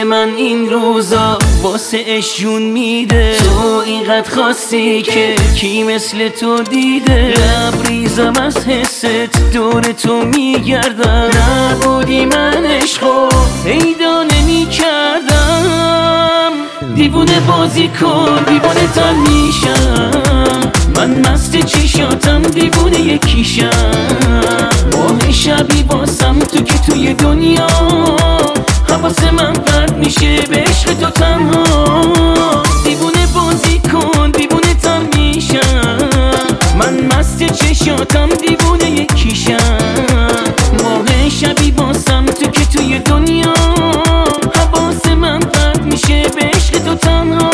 من این روزا واسه اشون میده. تو اینقدر خواستی که کی مثل تو دیده. لبریزم از حست دور تو میگردم. نبودی من عشقو پیدا نمی‌کردم. دیوونه بازی کن دیوونه تر میشم. من مست چشاتم دیوونه یکیشم. ماه شبی باسم تو که توی دنیا حواس من پرت میشه به عشق تو تنها. دیوونه بازی کن دیوونه تر میشم. من مست چشاتم دیوونه یکیشم. ماه شبی باسم تو که توی دنیا حواس من پرت میشه به عشق تو تنها.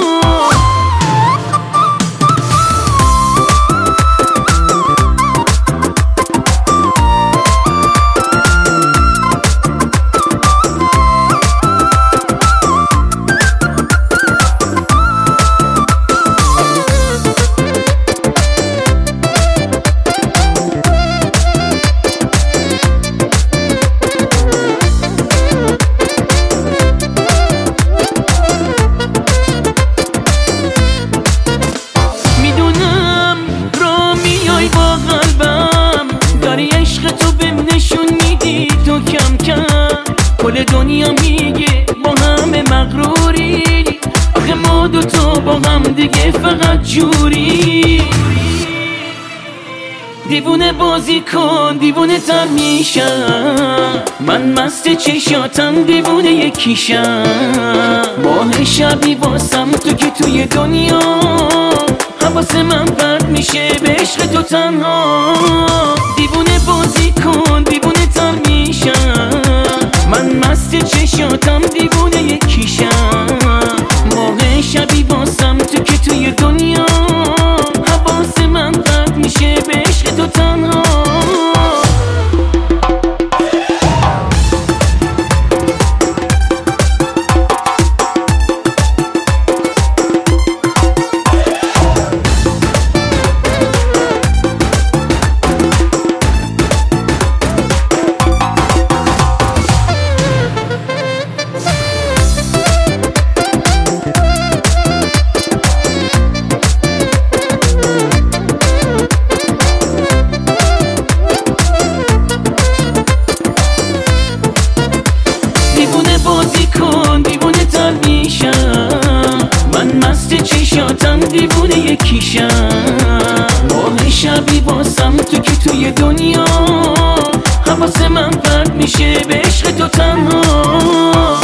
کل دنیا میگه با همه مغروری. آخه ما دوتا با هم دیگه فقط جوری. دیوونه بازی کن دیوونه تر میشم. من مست چشاتم دیوونه یکیشم. ماه شبی واسم تو که توی دنیا حواس من پرت میشه به عشق تو تنها. دیوونه بازی کن دیوونه تر میشم. من مست چشاتم دیوونه یکیشم. ماه شبی باسم تو که توی دنیا حواس من پرت میشه به عشق تو تنها. بازی کن دیوونه تر میشم. من مست چشاتم دیوونه یکیشم. ماه شبی باسم تو که توی دنیا حواس من پرت میشه به عشق تو تنها.